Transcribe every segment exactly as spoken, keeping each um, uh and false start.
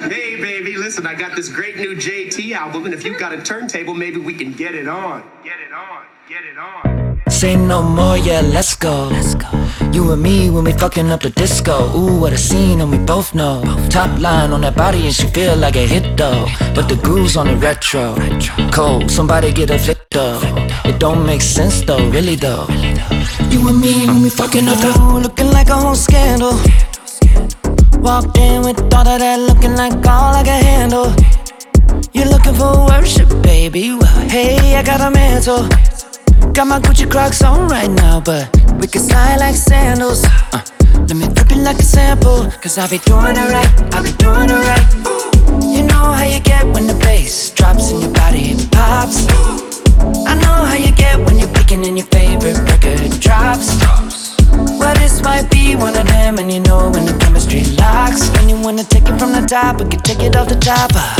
Hey, baby, listen, I got this great new J T album, and if you've got a turntable, maybe we can get it on. Get it on, get it on. Say no more, yeah, let's go. Let's go. You and me when we fucking up the disco. Ooh, what a scene, and we both know. Top line on that body and she feel like a hit though. But the groove's on the retro. Cold, somebody get a flick though. It don't make sense though, really though. You and me when we fucking up the ooh, looking like a whole scandal. Walked in with all of that looking like all I can handle. You're looking for worship, baby. Well, hey, I got a mantle. Got my Gucci Crocs on right now, but we can slide like sandals. uh, Let me flip it like a sample, cause I be doing it right, I be doing it right. You know how you get when the bass drops in your body, it pops. I know how you get when you're picking in your favorite record drops. Well, this might be one of them, and you know when the chemistry locks. When you wanna take it from the top, we can take it off the top. uh.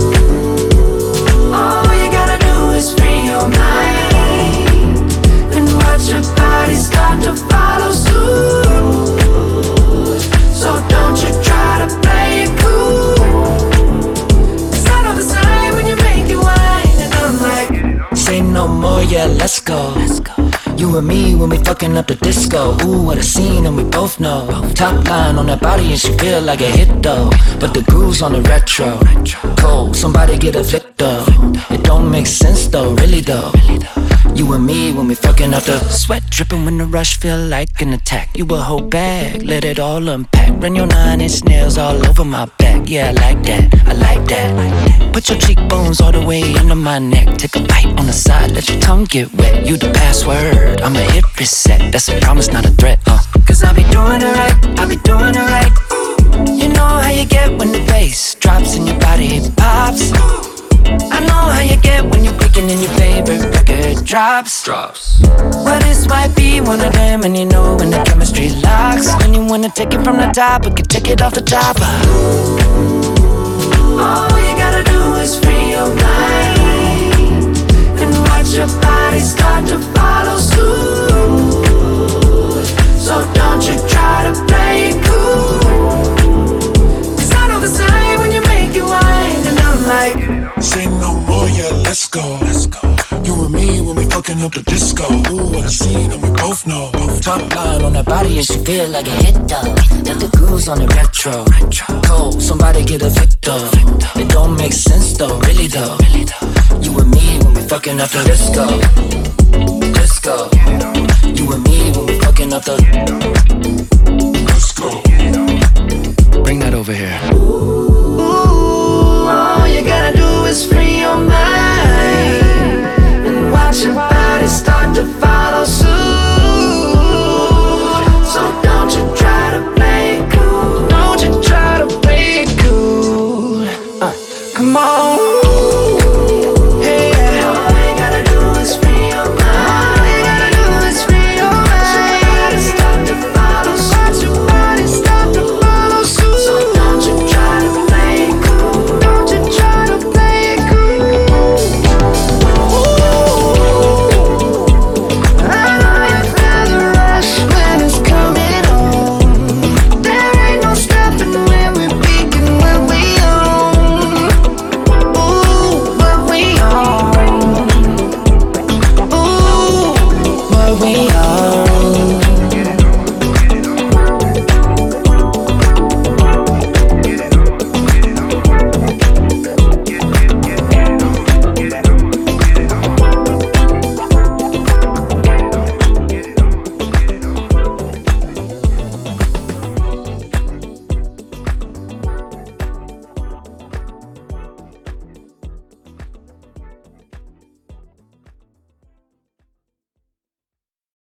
All you gotta do is free your mind and watch your body start to follow suit. So don't you try to play it cool, 'cause I know the sign when you make it whine. And I'm like, say no more, yeah, let's go. Let's go. You and me when we fucking up the disco. Ooh, what a scene, and we both know. Top line on that body and she feel like a hit though. But the groove's on the retro. Cold, somebody get a flick though. It don't make sense though, really though. You and me when we fucking up the sweat dripping when the rush feel like an attack. You a whole bag, let it all unpack. Run your nine inch nails all over my back. Yeah, I like that, I like that. Put your cheekbones all the way under my neck. Take a bite on the side, let your tongue get wet. You the password, I'ma hit reset. That's a promise, not a threat, uh. Cause I be doing it right, I be doing it right. You know how you get when the bass drops in your body, it pops. I know how you get when you're picking in your favorite record drops. Drops. Well, this might be one of them, and you know when the chemistry locks. When you wanna take it from the top, we can take it off the top. All you gotta do is free your mind and watch your body start to follow suit. So don't you try to play it cool, 'cause I know the sign when you make it whine. And I'm like, say no more, yeah, let's go. Let's go. You and me when we fucking up the disco. Ooh, what a scene, and we both know. top line on that body and she feel like a hit though. Got the grooves on the retro. Cold, somebody get a flick though. It don't make sense though, really though. You and me when we fucking up the disco. Disco. You and me when we fucking up the. Let's go. Bring that over here.